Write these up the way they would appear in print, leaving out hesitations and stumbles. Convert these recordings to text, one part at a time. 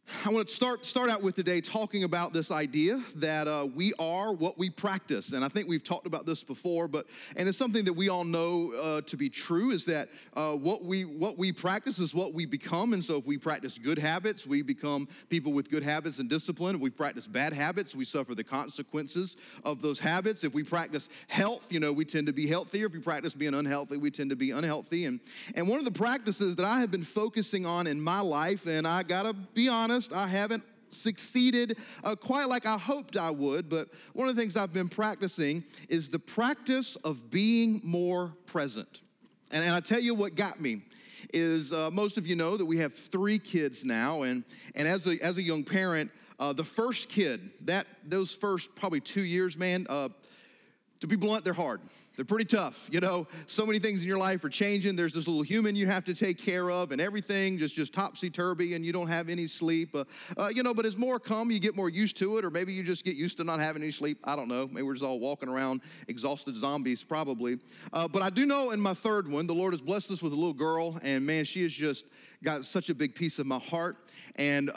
I want to start out with today talking about this idea that we are what we practice. And I think we've talked about this before, and it's something that we all know to be true, is that what we practice is what we become. And so if we practice good habits, we become people with good habits and discipline. If we practice bad habits, we suffer the consequences of those habits. If we practice health, we tend to be healthier. If we practice being unhealthy, we tend to be unhealthy. And one of the practices that I have been focusing on in my life, and I gotta be honest, I haven't succeeded quite like I hoped I would, but one of the things I've been practicing is the practice of being more present. And I tell you what got me is most of you know that we have 3 kids now, and as a young parent, the first kid, those first probably 2 years, man, to be blunt, they're hard. They're pretty tough. So many things in your life are changing. There's this little human you have to take care of, and everything just topsy-turvy, and you don't have any sleep. But as more come, you get more used to it, or maybe you just get used to not having any sleep. I don't know. Maybe we're just all walking around exhausted zombies, probably. But I do know in my third one, the Lord has blessed us with a little girl, and man, she has just got such a big piece of my heart. And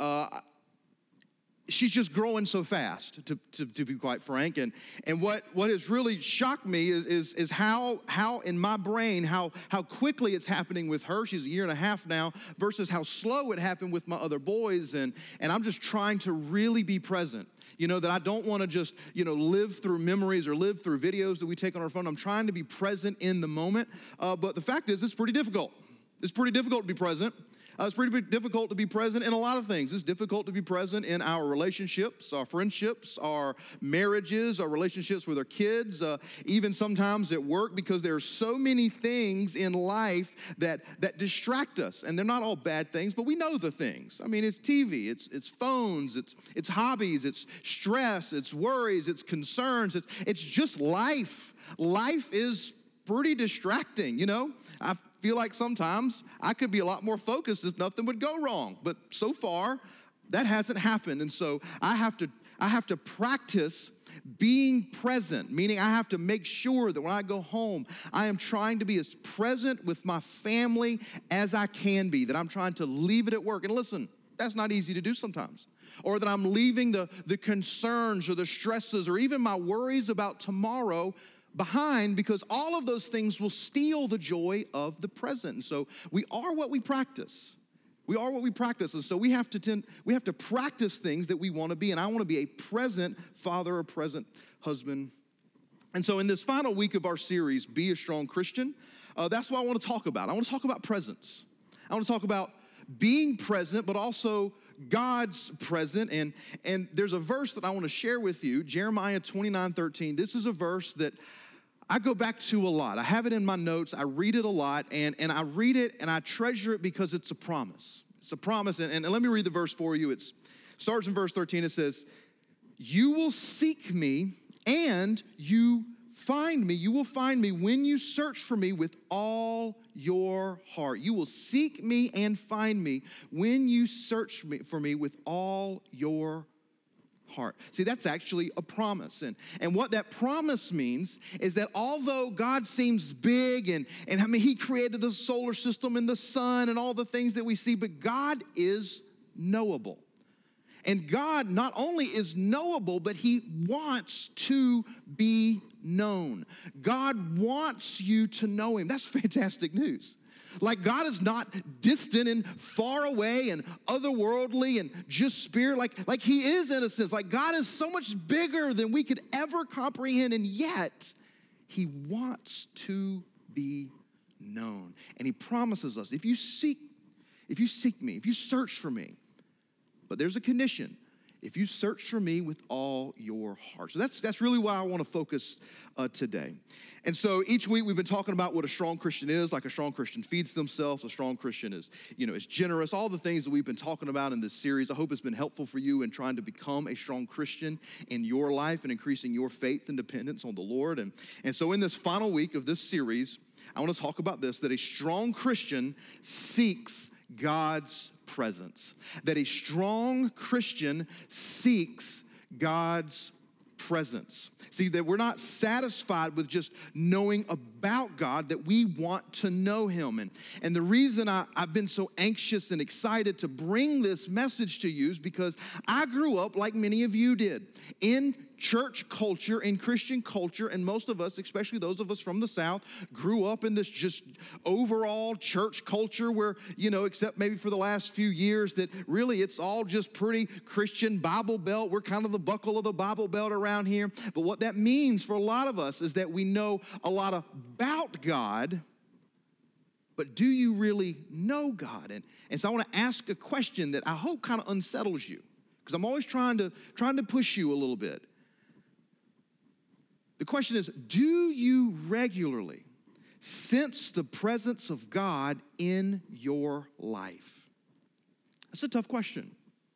she's just growing so fast, to be quite frank. And what has really shocked me is how in my brain, how quickly it's happening with her. She's 1.5 years now, versus how slow it happened with my other boys. And I'm just trying to really be present. That I don't want to just, live through memories or live through videos that we take on our phone. I'm trying to be present in the moment. But the fact is, it's pretty difficult. It's pretty difficult to be present. It's pretty difficult to be present in a lot of things. It's difficult to be present in our relationships, our friendships, our marriages, our relationships with our kids, even sometimes at work, because there are so many things in life that distract us. And they're not all bad things, but we know the things. I mean, it's TV, it's phones, it's hobbies, it's stress, it's worries, it's concerns, it's just life. Life is pretty distracting, I feel like sometimes I could be a lot more focused if nothing would go wrong. But so far, that hasn't happened. And so I have to practice being present, meaning I have to make sure that when I go home, I am trying to be as present with my family as I can be, that I'm trying to leave it at work. And listen, that's not easy to do sometimes. Or that I'm leaving the concerns or the stresses or even my worries about tomorrow behind, because all of those things will steal the joy of the present. And so we are what we practice. We are what we practice. And so we have to practice things that we want to be. And I want to be a present father, a present husband. And so in this final week of our series, Be a Strong Christian, that's what I want to talk about. I want to talk about presence. I want to talk about being present, but also God's present. And there's a verse that I want to share with you, Jeremiah 29:13. This is a verse that I go back to a lot. I have it in my notes. I read it a lot, and I read it and I treasure it because it's a promise. It's a promise, and let me read the verse for you. It starts in verse 13. It says, "You will seek me and you find me. You will find me when you search for me with all your heart." You will seek me and find me when you search for me with all your heart. See, that's actually a promise. And what that promise means is that although God seems big and I mean, he created the solar system and the sun and all the things that we see, but God is knowable. And God not only is knowable, but he wants to be known. God wants you to know him. That's fantastic news. Like, God is not distant and far away and otherworldly and just spirit, like he is in a sense. Like, God is so much bigger than we could ever comprehend, and yet he wants to be known. And he promises us, if you seek me, if you search for me, but there's a condition: if you search for me with all your heart. So that's really why I want to focus today. And so each week we've been talking about what a strong Christian is. Like, a strong Christian feeds themselves. A strong Christian is generous. All the things that we've been talking about in this series. I hope it's been helpful for you in trying to become a strong Christian in your life and increasing your faith and dependence on the Lord. And so in this final week of this series, I want to talk about this, that a strong Christian seeks God's presence. That a strong Christian seeks God's presence. See, that we're not satisfied with just knowing about God, that we want to know him. And the reason I've been so anxious and excited to bring this message to you is because I grew up, like many of you did, in church culture, in Christian culture, and most of us, especially those of us from the South, grew up in this just overall church culture where, except maybe for the last few years, that really it's all just pretty Christian Bible Belt. We're kind of the buckle of the Bible Belt around here. But what that means for a lot of us is that we know a lot about God, but do you really know God? And so I want to ask a question that I hope kind of unsettles you, because I'm always trying to push you a little bit. The question is, do you regularly sense the presence of God in your life? That's a tough question.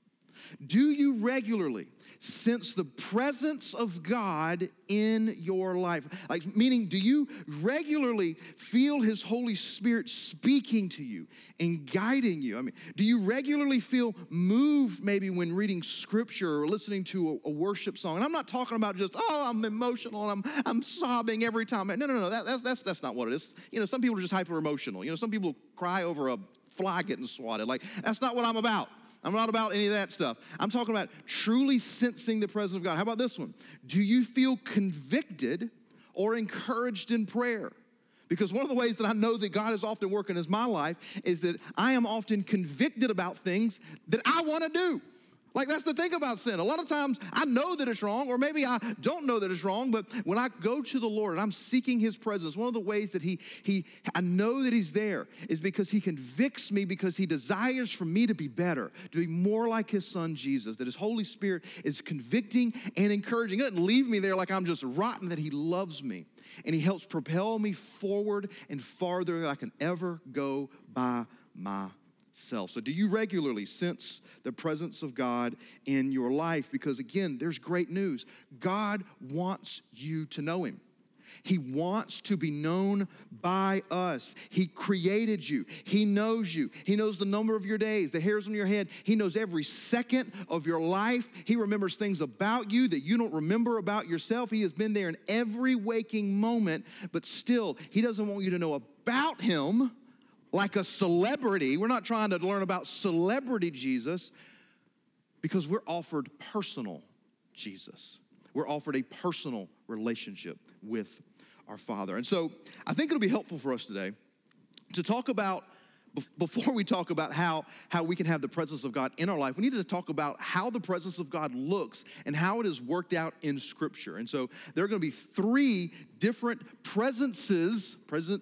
Do you regularly sense the presence of God in your life? Like, meaning, do you regularly feel his Holy Spirit speaking to you and guiding you? I mean, do you regularly feel moved maybe when reading scripture or listening to a worship song? And I'm not talking about just, I'm emotional and I'm sobbing every time. No. That's not what it is. Some people are just hyper emotional. Some people cry over a fly getting swatted. Like, that's not what I'm about. I'm not about any of that stuff. I'm talking about truly sensing the presence of God. How about this one? Do you feel convicted or encouraged in prayer? Because one of the ways that I know that God is often working in my life is that I am often convicted about things that I want to do. Like, that's the thing about sin. A lot of times I know that it's wrong, or maybe I don't know that it's wrong, but when I go to the Lord and I'm seeking his presence, one of the ways that I know that he's there is because he convicts me, because he desires for me to be better, to be more like his son Jesus, that his Holy Spirit is convicting and encouraging. He doesn't leave me there like I'm just rotten, that he loves me and he helps propel me forward and farther than I can ever go by myself. So do you regularly sense the presence of God in your life? Because again, there's great news. God wants you to know him. He wants to be known by us. He created you. He knows you. He knows the number of your days, the hairs on your head. He knows every second of your life. He remembers things about you that you don't remember about yourself. He has been there in every waking moment, but still, he doesn't want you to know about him like a celebrity. We're not trying to learn about celebrity Jesus, because we're offered personal Jesus. We're offered a personal relationship with our Father. And so I think it'll be helpful for us today to talk about, before we talk about how we can have the presence of God in our life, we need to talk about how the presence of God looks and how it is worked out in Scripture. And so there are going to be three different presences,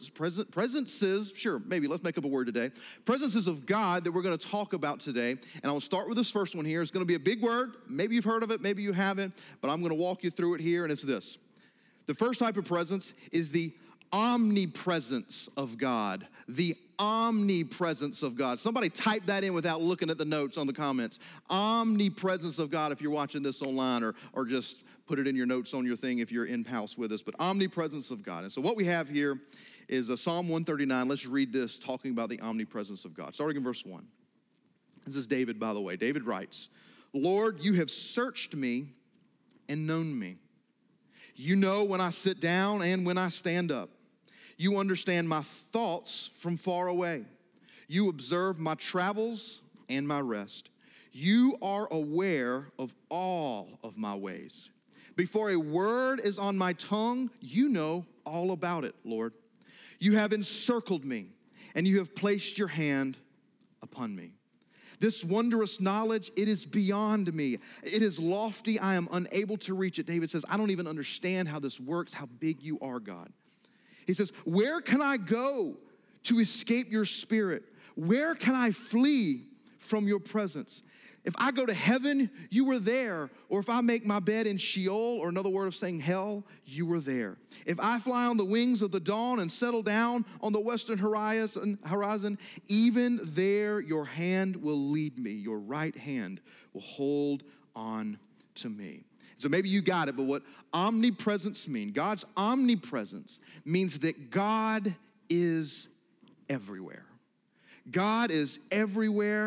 sure, maybe, let's make up a word today. Presences of God that we're going to talk about today. And I'll start with this first one here. It's going to be a big word. Maybe you've heard of it, maybe you haven't, but I'm going to walk you through it here, and it's this. The first type of presence is the omnipresence of God. The omnipresence of God. Somebody type that in without looking at the notes on the comments. Omnipresence of God if you're watching this online, or just put it in your notes on your thing if you're in-house with us. But omnipresence of God. And so what we have here is Psalm 139. Let's read this, talking about the omnipresence of God. Starting in verse 1. This is David, by the way. David writes, Lord, you have searched me and known me. You know when I sit down and when I stand up. You understand my thoughts from far away. You observe my travels and my rest. You are aware of all of my ways. Before a word is on my tongue, you know all about it, Lord. You have encircled me, and you have placed your hand upon me. This wondrous knowledge, it is beyond me. It is lofty. I am unable to reach it. David says, I don't even understand how this works, how big you are, God. He says, where can I go to escape your spirit? Where can I flee from your presence? If I go to heaven, you were there. Or if I make my bed in Sheol, or another word of saying hell, you were there. If I fly on the wings of the dawn and settle down on the western horizon, even there your hand will lead me. Your right hand will hold on to me. So maybe you got it, but what omnipresence means, God's omnipresence means that God is everywhere. God is everywhere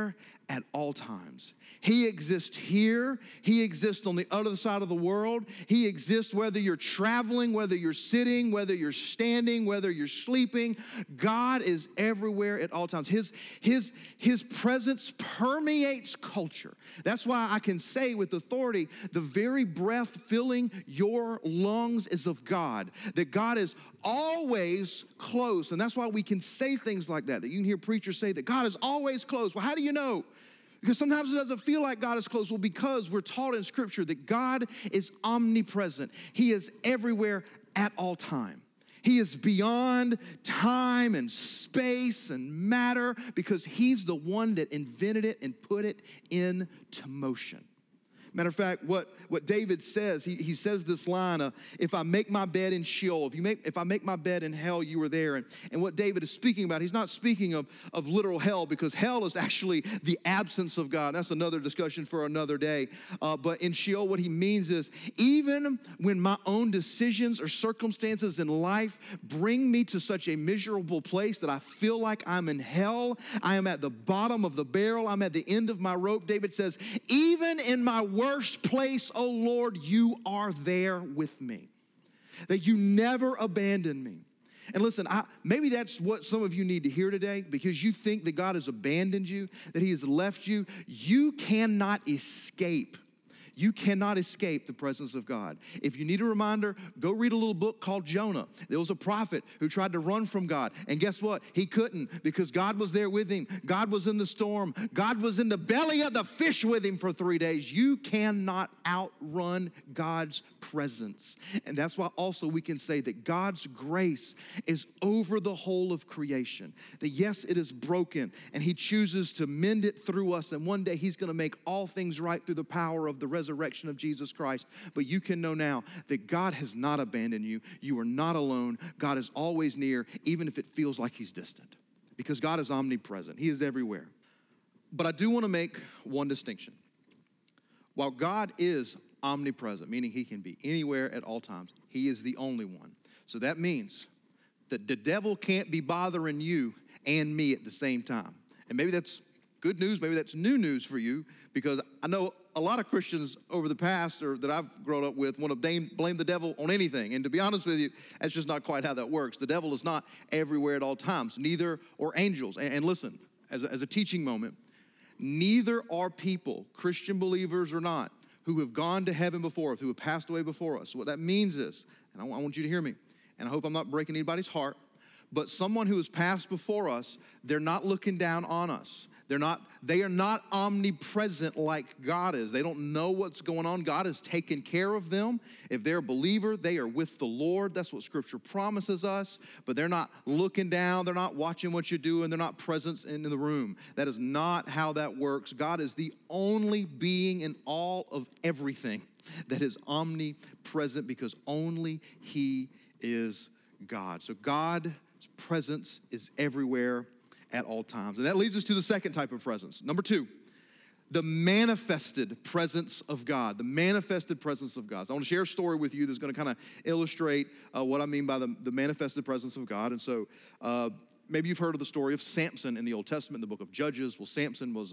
at all times. He exists here. He exists on the other side of the world. He exists whether you're traveling, whether you're sitting, whether you're standing, whether you're sleeping. God is everywhere at all times. His presence permeates culture. That's why I can say with authority, the very breath filling your lungs is of God, that God is always close. And that's why we can say things like that you can hear preachers say that God is always close. Well, how do you know? Because sometimes it doesn't feel like God is close. Well, because we're taught in Scripture that God is omnipresent. He is everywhere at all time. He is beyond time and space and matter because he's the one that invented it and put it into motion. Matter of fact, what David says, he says this line, if I make my bed in Sheol, if I make my bed in hell, you are there. And what David is speaking about, he's not speaking of literal hell, because hell is actually the absence of God. That's another discussion for another day. But in Sheol, what he means is, even when my own decisions or circumstances in life bring me to such a miserable place that I feel like I'm in hell, I am at the bottom of the barrel, I'm at the end of my rope, David says, even in my worst place, oh Lord, you are there with me. That you never abandon me. And listen, maybe that's what some of you need to hear today, because you think that God has abandoned you, that he has left you. You cannot escape. You cannot escape the presence of God. If you need a reminder, go read a little book called Jonah. There was a prophet who tried to run from God. And guess what? He couldn't, because God was there with him. God was in the storm. God was in the belly of the fish with him for 3 days. You cannot outrun God's presence. And that's why also we can say that God's grace is over the whole of creation. That yes, it is broken, and he chooses to mend it through us. And one day he's going to make all things right through the power of the resurrection of Jesus Christ. But you can know now that God has not abandoned you. You are not alone. God is always near, even if it feels like he's distant, because God is omnipresent. He is everywhere. But I do want to make one distinction. While God is omnipresent, meaning he can be anywhere at all times, he is the only one. So that means that the devil can't be bothering you and me at the same time. And maybe that's good news, maybe that's new news for you, because I know a lot of Christians over the past, or that I've grown up with, want to blame the devil on anything. And to be honest with you, that's just not quite how that works. The devil is not everywhere at all times, neither are angels. And listen, as a teaching moment, neither are people, Christian believers or not, who have gone to heaven before us, who have passed away before us. What that means is, and I want you to hear me, and I hope I'm not breaking anybody's heart, but someone who has passed before us, they're not looking down on us. They are not omnipresent like God is. They don't know what's going on. God has taken care of them. If they're a believer, they are with the Lord. That's what Scripture promises us. But they're not looking down. They're not watching what you do, and they're not present in the room. That is not how that works. God is the only being in all of everything that is omnipresent, because only he is God. So God's presence is everywhere at all times. And that leads us to the second type of presence. Number 2, the manifested presence of God. The manifested presence of God. So I want to share a story with you that's going to kind of illustrate what I mean by the manifested presence of God. And so maybe you've heard of the story of Samson in the Old Testament, in the book of Judges. Well, Samson was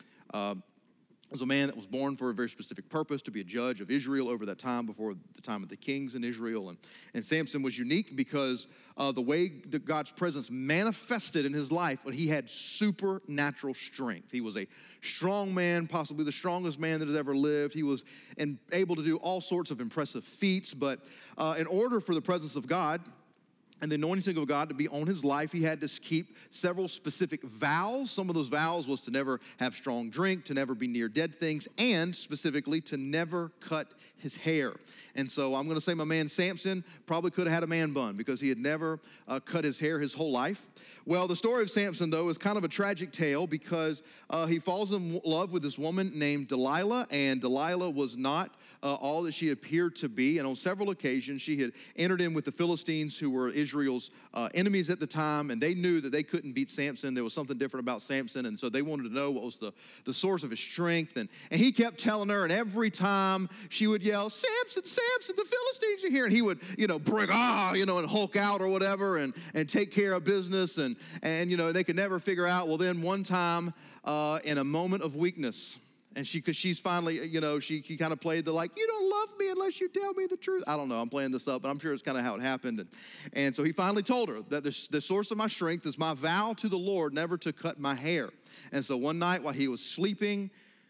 a man that was born for a very specific purpose, to be a judge of Israel over that time, before the time of the kings in Israel. And Samson was unique because the way that God's presence manifested in his life, but he had supernatural strength. He was a strong man, possibly the strongest man that has ever lived. He was able to do all sorts of impressive feats, but in order for the presence of God and the anointing of God to be on his life, he had to keep several specific vows. Some of those vows was to never have strong drink, to never be near dead things, and specifically to never cut his hair. And so I'm going to say my man Samson probably could have had a man bun, because he had never cut his hair his whole life. Well, the story of Samson, though, is kind of a tragic tale, because he falls in love with this woman named Delilah, and Delilah was not all that she appeared to be. And on several occasions, she had entered in with the Philistines, who were Israel's enemies at the time, and they knew that they couldn't beat Samson. There was something different about Samson, and so they wanted to know what was the source of his strength. And he kept telling her, and every time she would yell, Samson, Samson, the Philistines are here. And he would, break, and hulk out or whatever and take care of business. And they could never figure out. Well, then one time in a moment of weakness, and because she's finally, she kind of played the you don't love me unless you tell me the truth. I don't know, I'm playing this up, but I'm sure it's kind of how it happened. And so he finally told her that the source of my strength is my vow to the Lord never to cut my hair. And so one night while he was sleeping,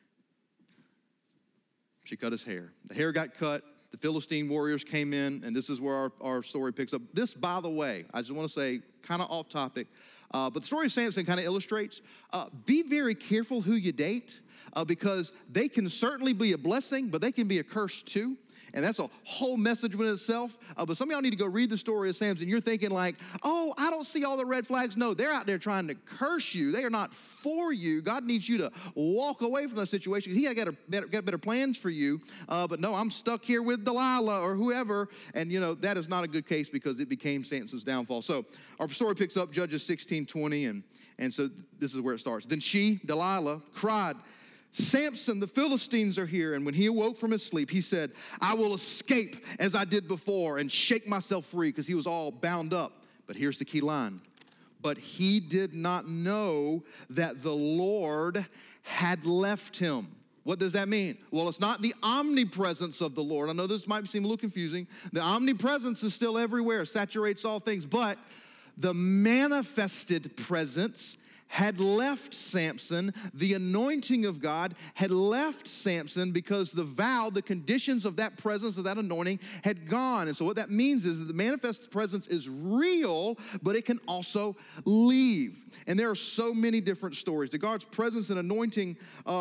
she cut his hair. The hair got cut. The Philistine warriors came in, and this is where our story picks up. This, by the way, I just want to say, kind of off topic, but the story of Samson kind of illustrates, be very careful who you date, because they can certainly be a blessing, but they can be a curse too. And that's a whole message within itself. But some of y'all need to go read the story of Samson. You're thinking I don't see all the red flags. No, they're out there trying to curse you. They are not for you. God needs you to walk away from that situation. He got better plans for you. But no, I'm stuck here with Delilah or whoever. And, that is not a good case because it became Samson's downfall. So our story picks up Judges 16:20. And so this is where it starts. Then she, Delilah, cried, Samson, the Philistines are here. And when he awoke from his sleep, he said, I will escape as I did before and shake myself free, because he was all bound up. But here's the key line. But he did not know that the Lord had left him. What does that mean? Well, it's not the omnipresence of the Lord. I know this might seem a little confusing. The omnipresence is still everywhere, saturates all things. But the manifested presence had left Samson. The anointing of God had left Samson because the vow, the conditions of that presence, of that anointing had gone. And so what that means is that the manifest presence is real, but it can also leave. And there are so many different stories. The God's presence and anointing,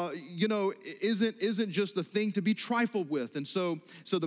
isn't just a thing to be trifled with. And so the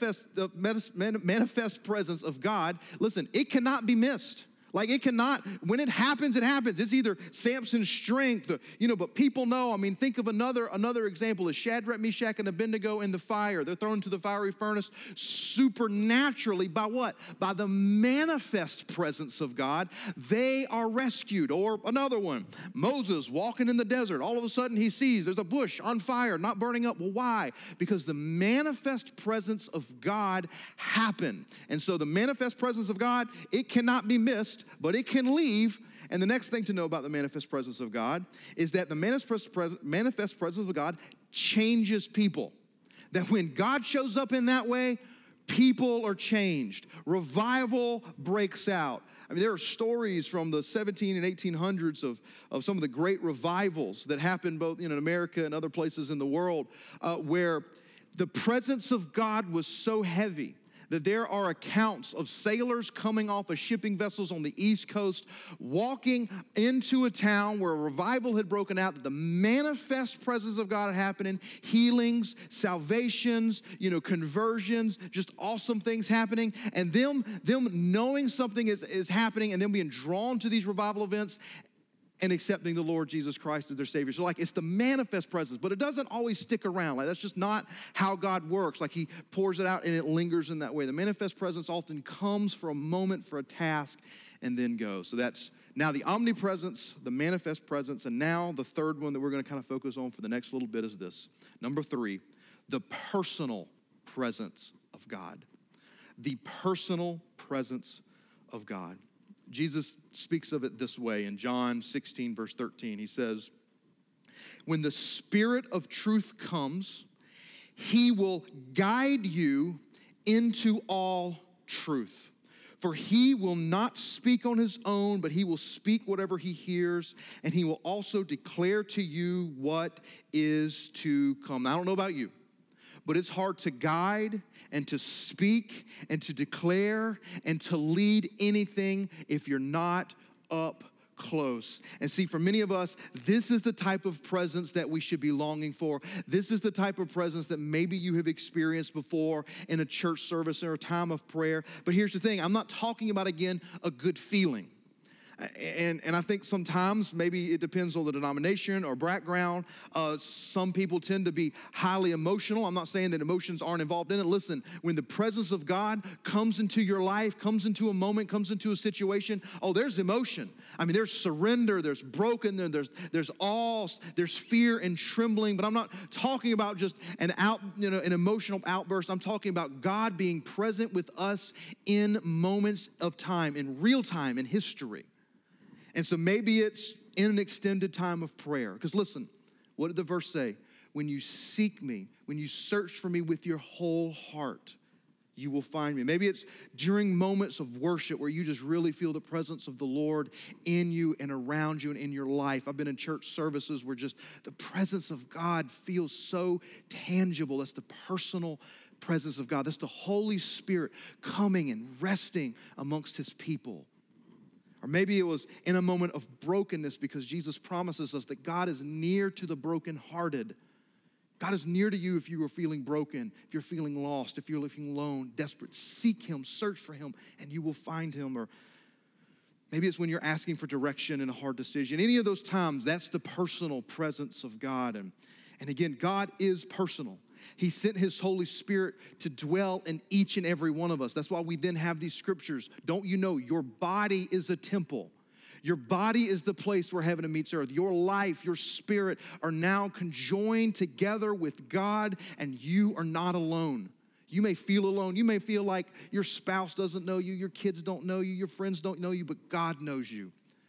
manifest presence of God, listen, it cannot be missed. It cannot, when it happens, it happens. It's either Samson's strength, but people know. Think of another example is Shadrach, Meshach, and Abednego in the fire. They're thrown into the fiery furnace supernaturally by what? By the manifest presence of God. They are rescued. Or another one, Moses walking in the desert. All of a sudden he sees there's a bush on fire, not burning up. Well, why? Because the manifest presence of God happened. And so the manifest presence of God, it cannot be missed, but it can leave. And the next thing to know about the manifest presence of God is that the manifest presence of God changes people. That when God shows up in that way, people are changed. Revival breaks out. There are stories from the 17 and 1800s of some of the great revivals that happened both in America and other places in the world, where the presence of God was so heavy that there are accounts of sailors coming off of shipping vessels on the East Coast, walking into a town where a revival had broken out, that the manifest presence of God had happening, healings, salvations, conversions, just awesome things happening, and them knowing something is happening and them being drawn to these revival events and accepting the Lord Jesus Christ as their Savior. So it's the manifest presence, but it doesn't always stick around. That's just not how God works. He pours it out and it lingers in that way. The manifest presence often comes for a moment, for a task, and then goes. So that's now the omnipresence, the manifest presence, and now the third one that we're going to kind of focus on for the next little bit is this. Number 3, the personal presence of God. The personal presence of God. Jesus speaks of it this way in John 16, verse 13. He says, when the Spirit of truth comes, he will guide you into all truth. For he will not speak on his own, but he will speak whatever he hears, and he will also declare to you what is to come. Now, I don't know about you, but it's hard to guide and to speak and to declare and to lead anything if you're not up close. And see, for many of us, this is the type of presence that we should be longing for. This is the type of presence that maybe you have experienced before in a church service or a time of prayer. But here's the thing, I'm not talking about, again, a good feeling. And I think sometimes maybe it depends on the denomination or background. Some people tend to be highly emotional. I'm not saying that emotions aren't involved in it. Listen, when the presence of God comes into your life, comes into a moment, comes into a situation, there's emotion. I mean, there's surrender, there's broken, there's awe, there's fear and trembling. But I'm not talking about just an emotional outburst. I'm talking about God being present with us in moments of time, in real time, in history. And so maybe it's in an extended time of prayer. Because listen, what did the verse say? When you seek me, when you search for me with your whole heart, you will find me. Maybe it's during moments of worship where you just really feel the presence of the Lord in you and around you and in your life. I've been in church services where just the presence of God feels so tangible. That's the personal presence of God. That's the Holy Spirit coming and resting amongst his people. Or maybe it was in a moment of brokenness, because Jesus promises us that God is near to the brokenhearted. God is near to you if you are feeling broken, if you're feeling lost, if you're feeling alone, desperate. Seek him, search for him, and you will find him. Or maybe it's when you're asking for direction in a hard decision. Any of those times, that's the personal presence of God. And again, God is personal. He sent his Holy Spirit to dwell in each and every one of us. That's why we then have these scriptures. Don't you know your body is a temple? Your body is the place where heaven meets earth. Your life, your spirit are now conjoined together with God, and you are not alone. You may feel alone. You may feel like your spouse doesn't know you, your kids don't know you, your friends don't know you, but God knows you.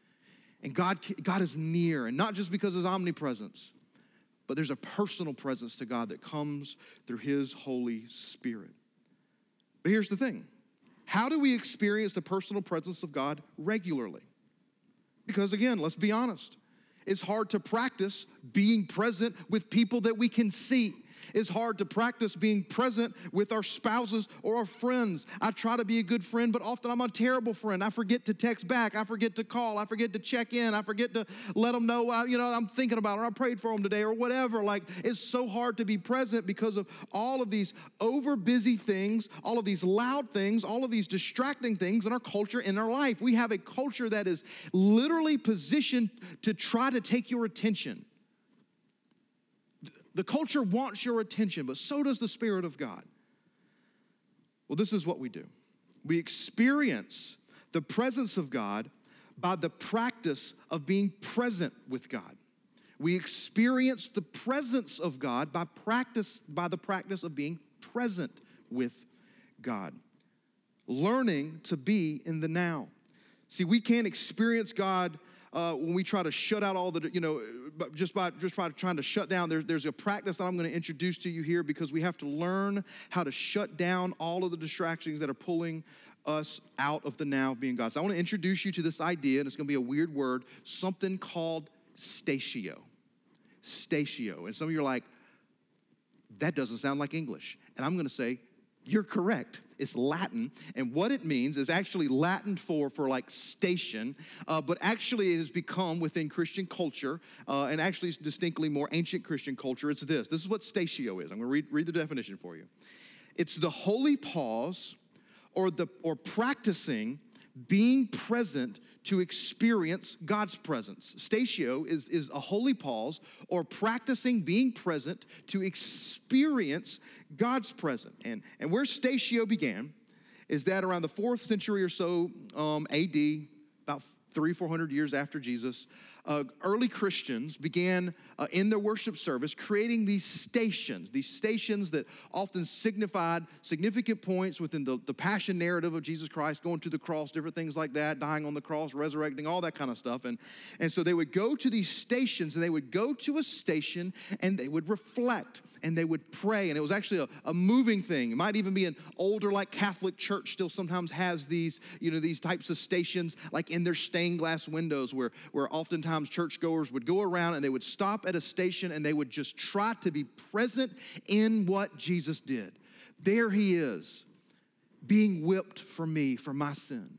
And God is near, and not just because of his omnipresence, but there's a personal presence to God that comes through his Holy Spirit. But here's the thing. How do we experience the personal presence of God regularly? Because again, let's be honest. It's hard to practice being present with people that we can see. It's hard to practice being present with our spouses or our friends. I try to be a good friend, but often I'm a terrible friend. I forget to text back. I forget to call. I forget to check in. I forget to let them know, I'm thinking about it, or I prayed for them today, or whatever. Like, it's so hard to be present because of all of these over busy things, all of these loud things, all of these distracting things in our culture, in our life. We have a culture that is literally positioned to try to take your attention. The culture wants your attention, but so does the Spirit of God. Well, this is what we do. We experience the presence of God by the practice of being present with God. We experience the presence of God by the practice of being present with God. Learning to be in the now. See, we can't experience God when we try to shut out all the, just by trying to shut down. There's a practice that I'm going to introduce to you here, because we have to learn how to shut down all of the distractions that are pulling us out of the now of being God. So I want to introduce you to this idea, and it's going to be a weird word, something called statio. Statio. And some of you are like, that doesn't sound like English. And I'm going to say, you're correct. It's Latin, and what it means is actually Latin for like station, but actually it has become within Christian culture, and actually it's distinctly more ancient Christian culture. It's this. This is what statio is. I'm going to read the definition for you. It's the holy pause or practicing being present to experience God's presence. Statio is a holy pause or practicing being present to experience God's presence. And where statio began is that around the 4th century or so AD, about 300-400 years after Jesus, early Christians began in their worship service creating these stations that often signified significant points within the passion narrative of Jesus Christ, going to the cross, different things like that, dying on the cross, resurrecting, all that kind of stuff. And so they would go to these stations, and they would go to a station, and they would reflect, and they would pray. And it was actually a moving thing. It might even be an older, like Catholic church still sometimes has these, these types of stations, like in their stained glass windows, where oftentimes churchgoers would go around and they would stop at a station and they would just try to be present in what Jesus did. There he is, being whipped for me, for my sin.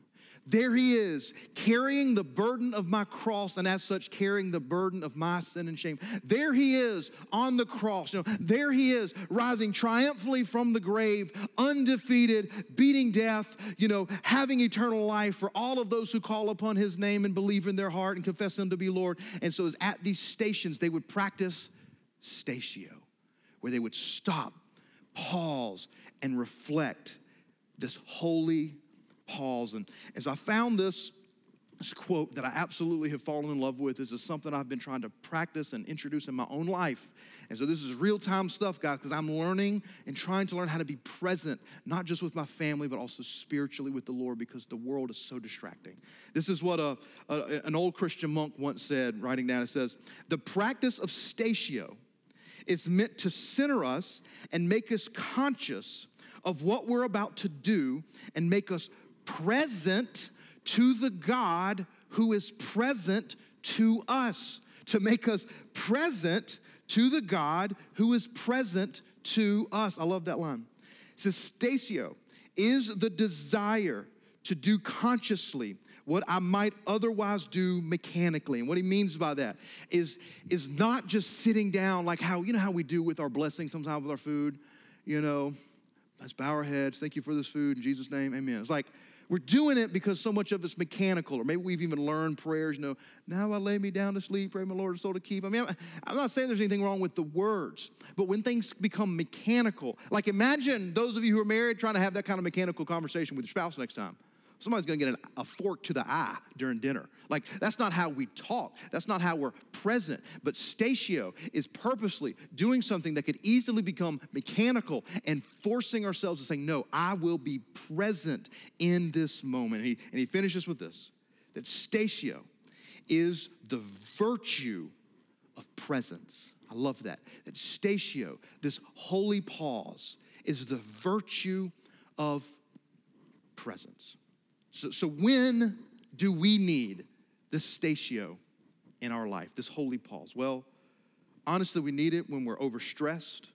There he is, carrying the burden of my cross, and as such, carrying the burden of my sin and shame. There he is on the cross. There he is, rising triumphantly from the grave, undefeated, beating death, having eternal life for all of those who call upon his name and believe in their heart and confess him to be Lord. And so it's at these stations, they would practice statio, where they would stop, pause, and reflect this holy pause. And as I found this quote that I absolutely have fallen in love with, this is something I've been trying to practice and introduce in my own life. And so this is real-time stuff, guys, because I'm learning and trying to learn how to be present, not just with my family, but also spiritually with the Lord, because the world is so distracting. This is what an old Christian monk once said, writing down, it says, "The practice of statio is meant to center us and make us conscious of what we're about to do and make us present to the God who is present to us." To make us present to the God who is present to us. I love that line. It says, "Statio is the desire to do consciously what I might otherwise do mechanically." And what he means by that is not just sitting down like how we do with our blessing sometimes with our food. Let's bow our heads. Thank you for this food. In Jesus' name, amen. It's like we're doing it because so much of it's mechanical, or maybe we've even learned prayers, "Now I lay me down to sleep, pray my Lord and soul to keep." I'm not saying there's anything wrong with the words, but when things become mechanical, like imagine those of you who are married trying to have that kind of mechanical conversation with your spouse next time. Somebody's gonna get a fork to the eye during dinner. Like, that's not how we talk. That's not how we're present. But statio is purposely doing something that could easily become mechanical and forcing ourselves to say, "No, I will be present in this moment." And he finishes with this, that statio is the virtue of presence. I love that. That statio, this holy pause, is the virtue of presence. So when do we need this statio in our life, this holy pause? Well, honestly, we need it when we're overstressed,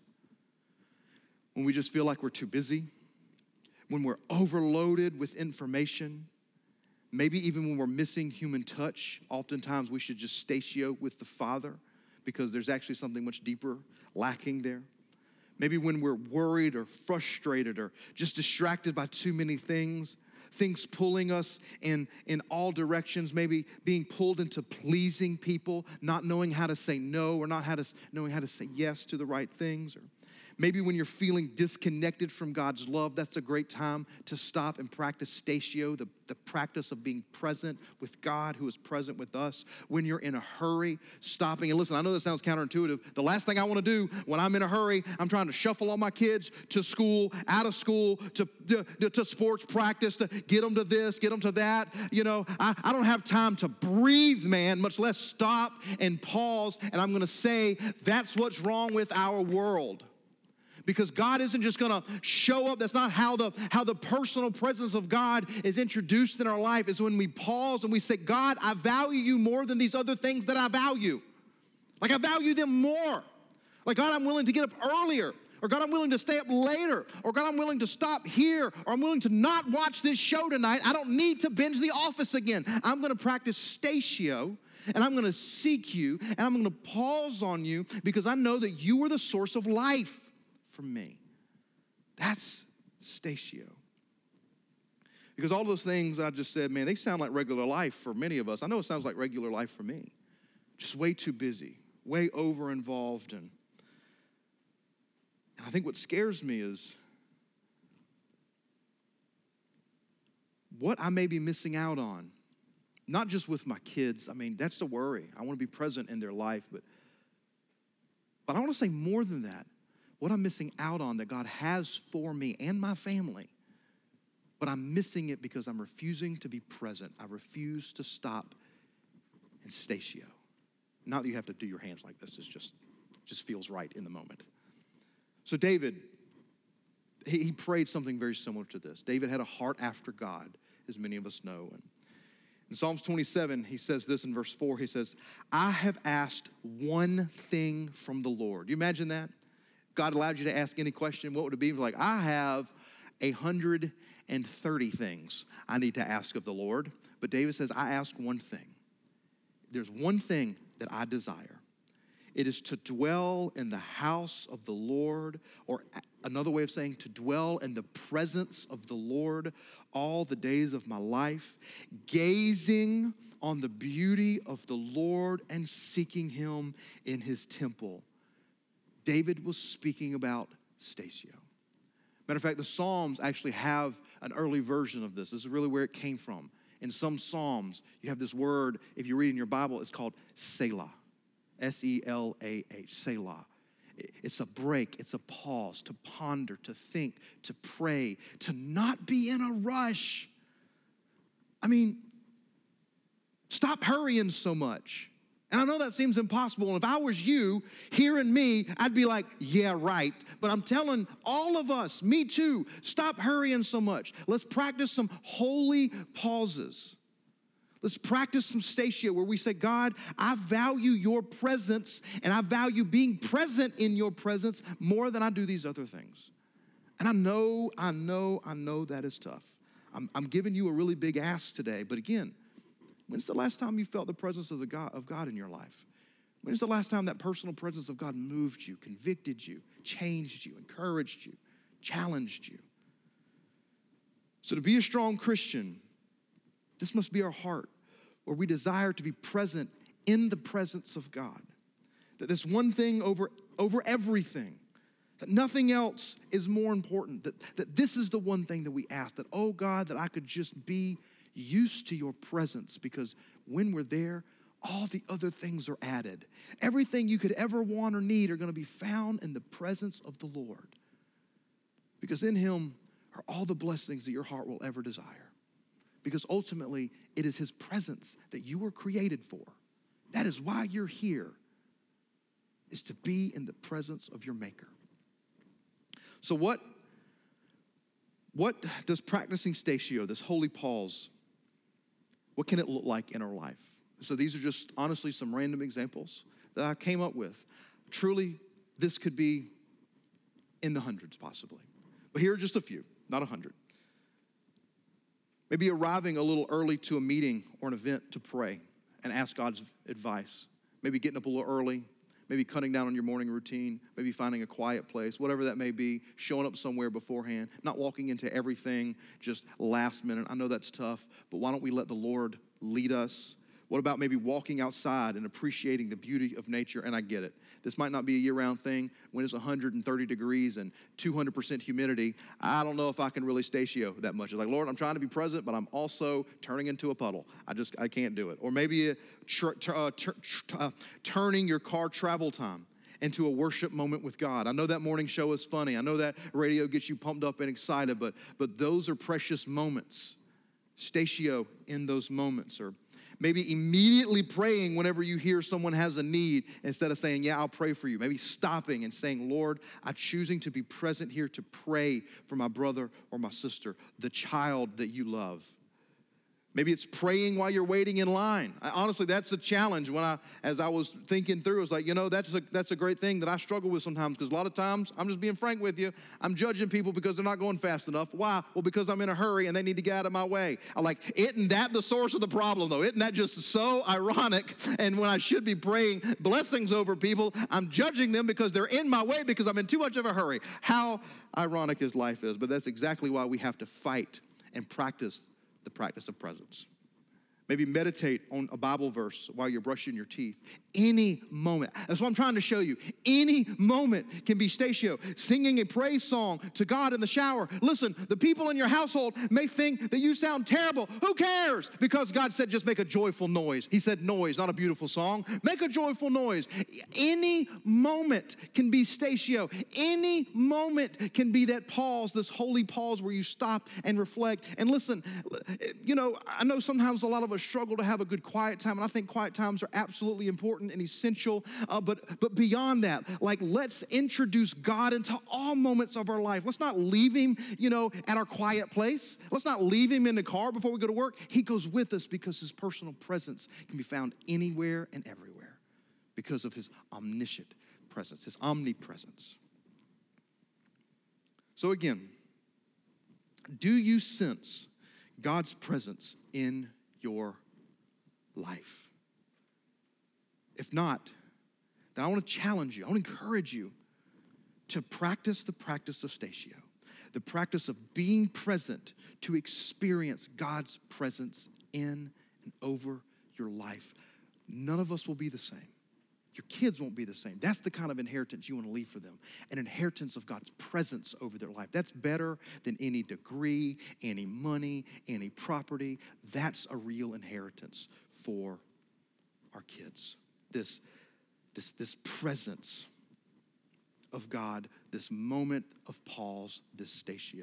when we just feel like we're too busy, when we're overloaded with information, maybe even when we're missing human touch. Oftentimes we should just statio with the Father because there's actually something much deeper lacking there. Maybe when we're worried or frustrated or just distracted by too many things pulling us in all directions, maybe being pulled into pleasing people, not knowing how to say no, or not knowing how to say yes to the right things. Or maybe when you're feeling disconnected from God's love, that's a great time to stop and practice statio, the practice of being present with God who is present with us. When you're in a hurry, stopping. And listen, I know this sounds counterintuitive. The last thing I want to do when I'm in a hurry, I'm trying to shuffle all my kids to school, out of school, to sports practice, to get them to this, get them to that. I don't have time to breathe, man, much less stop and pause. And I'm going to say that's what's wrong with our world. Because God isn't just gonna show up. That's not how the personal presence of God is introduced in our life. Is when we pause and we say, "God, I value you more than these other things that I value. Like, I value them more. Like, God, I'm willing to get up earlier. Or God, I'm willing to stay up later. Or God, I'm willing to stop here. Or I'm willing to not watch this show tonight. I don't need to binge The Office again. I'm gonna practice statio, and I'm gonna seek you, and I'm gonna pause on you because I know that you are the source of life for me." That's statio. Because all those things I just said, man, they sound like regular life for many of us. I know it sounds like regular life for me. Just way too busy, way over involved. And I think what scares me is what I may be missing out on. Not just with my kids. I mean, that's the worry. I want to be present in their life. But I want to say more than that. What I'm missing out on that God has for me and my family, but I'm missing it because I'm refusing to be present. I refuse to stop and statio. Not that you have to do your hands like this. It just feels right in the moment. So David, he prayed something very similar to this. David had a heart after God, as many of us know. And in Psalms 27, he says this in verse 4. He says, "I have asked one thing from the Lord." You imagine that? God allowed you to ask any question, what would it be? Like, I have 100 130 things I need to ask of the Lord. But David says, I ask one thing. There's one thing that I desire. It is to dwell in the house of the Lord, or another way of saying to dwell in the presence of the Lord all the days of my life, gazing on the beauty of the Lord and seeking him in his temple. David was speaking about Statio. Matter of fact, the Psalms actually have an early version of this. This is really where it came from. In some Psalms, you have this word, if you read in your Bible, it's called Selah. S-E-L-A-H, Selah. It's a break, it's a pause, to ponder, to think, to pray, to not be in a rush. I mean, stop hurrying so much. And I know that seems impossible. And if I was you, hearing me, I'd be like, yeah, right. But I'm telling all of us, me too, stop hurrying so much. Let's practice some holy pauses. Let's practice some Statio where we say, God, I value your presence and I value being present in your presence more than I do these other things. And I know that is tough. I'm giving you a really big ask today. But again, when's the last time you felt the presence of God in your life? When's the last time that personal presence of God moved you, convicted you, changed you, encouraged you, challenged you? So to be a strong Christian, this must be our heart, where we desire to be present in the presence of God. That this one thing over everything, that nothing else is more important, that this is the one thing that we ask, that, oh God, that I could just be used to your presence, because when we're there, all the other things are added. Everything you could ever want or need are going to be found in the presence of the Lord, because in him are all the blessings that your heart will ever desire. Because ultimately, it is his presence that you were created for. That is why you're here, is to be in the presence of your Maker. So what does practicing Statio, this holy pause, what can it look like in our life? So these are just honestly some random examples that I came up with. Truly, this could be in the hundreds possibly. But here are just a few, not 100. Maybe arriving a little early to a meeting or an event to pray and ask God's advice. Maybe getting up a little early, maybe cutting down on your morning routine, maybe finding a quiet place, whatever that may be, showing up somewhere beforehand, not walking into everything just last minute. I know that's tough, but why don't we let the Lord lead us? What about maybe walking outside and appreciating the beauty of nature? And I get it. This might not be a year-round thing. When it's 130 degrees and 200% humidity, I don't know if I can really Statio that much. It's like, Lord, I'm trying to be present, but I'm also turning into a puddle. I can't do it. Or maybe turning your car travel time into a worship moment with God. I know that morning show is funny. I know that radio gets you pumped up and excited, but those are precious moments. Statio in those moments. Or maybe immediately praying whenever you hear someone has a need instead of saying, yeah, I'll pray for you. Maybe stopping and saying, Lord, I'm choosing to be present here to pray for my brother or my sister, the child that you love. Maybe it's praying while you're waiting in line. Honestly, that's a challenge. As I was thinking through, I was like, that's a great thing that I struggle with sometimes, because a lot of times, I'm just being frank with you, I'm judging people because they're not going fast enough. Why? Well, because I'm in a hurry and they need to get out of my way. I'm like, isn't that the source of the problem, though? Isn't that just so ironic? And when I should be praying blessings over people, I'm judging them because they're in my way because I'm in too much of a hurry. How ironic his life is, but that's exactly why we have to fight and practice the practice of presence. Maybe meditate on a Bible verse while you're brushing your teeth. Any moment. That's what I'm trying to show you. Any moment can be Statio. Singing a praise song to God in the shower. Listen, the people in your household may think that you sound terrible. Who cares? Because God said just make a joyful noise. He said noise, not a beautiful song. Make a joyful noise. Any moment can be Statio. Any moment can be that pause, this holy pause where you stop and reflect. And listen, I know sometimes a lot of us struggle to have a good quiet time, and I think quiet times are absolutely important and essential, but beyond that, let's introduce God into all moments of our life. Let's not leave him, at our quiet place. Let's not leave him in the car before we go to work. He goes with us because his personal presence can be found anywhere and everywhere because of his omniscient presence, his omnipresence. So again, Do you sense God's presence in your life? If not, then I want to challenge you, I want to encourage you to practice the practice of statio, the practice of being present to experience God's presence in and over your life. None of us will be the same. Your kids won't be the same. That's the kind of inheritance you want to leave for them, an inheritance of God's presence over their life. That's better than any degree, any money, any property. That's a real inheritance for our kids. This presence of God, this moment of pause, this statio.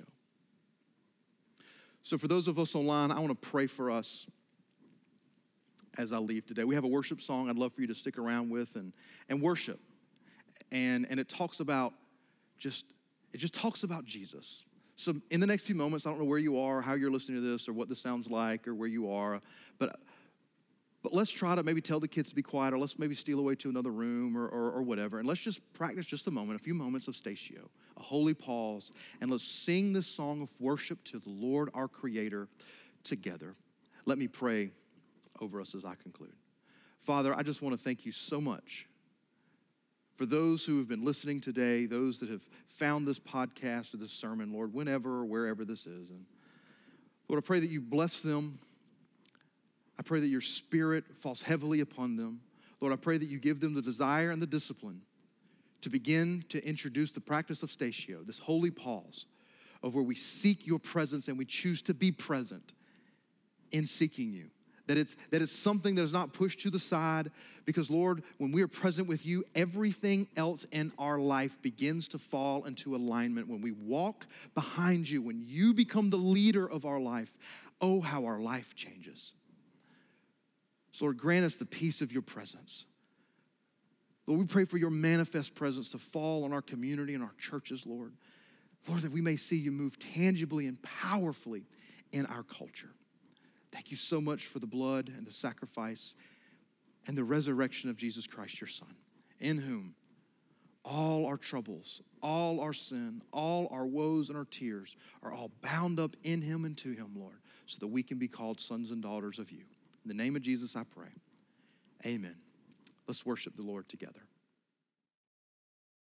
So for those of us online, I want to pray for us as I leave today. We have a worship song I'd love for you to stick around with and worship. And it talks about it just talks about Jesus. So in the next few moments, I don't know where you are, how you're listening to this, or what this sounds like, or where you are, but let's try to maybe tell the kids to be quiet, or let's maybe steal away to another room or whatever, and let's just practice just a few moments of statio, a holy pause, and let's sing this song of worship to the Lord our Creator together. Let me pray over us as I conclude. Father, I just want to thank you so much for those who have been listening today, those that have found this podcast or this sermon, Lord, whenever or wherever this is. And Lord, I pray that you bless them. I pray that your Spirit falls heavily upon them. Lord, I pray that you give them the desire and the discipline to begin to introduce the practice of statio, this holy pause of where we seek your presence and we choose to be present in seeking you. That it's something that is not pushed to the side, because, Lord, when we are present with you, everything else in our life begins to fall into alignment. When we walk behind you, when you become the leader of our life, oh, how our life changes. So, Lord, grant us the peace of your presence. Lord, we pray for your manifest presence to fall on our community and our churches, Lord. Lord, that we may see you move tangibly and powerfully in our culture. Thank you so much for the blood and the sacrifice and the resurrection of Jesus Christ, your Son, in whom all our troubles, all our sin, all our woes and our tears are all bound up in him and to him, Lord, so that we can be called sons and daughters of you. In the name of Jesus, I pray. Amen. Let's worship the Lord together.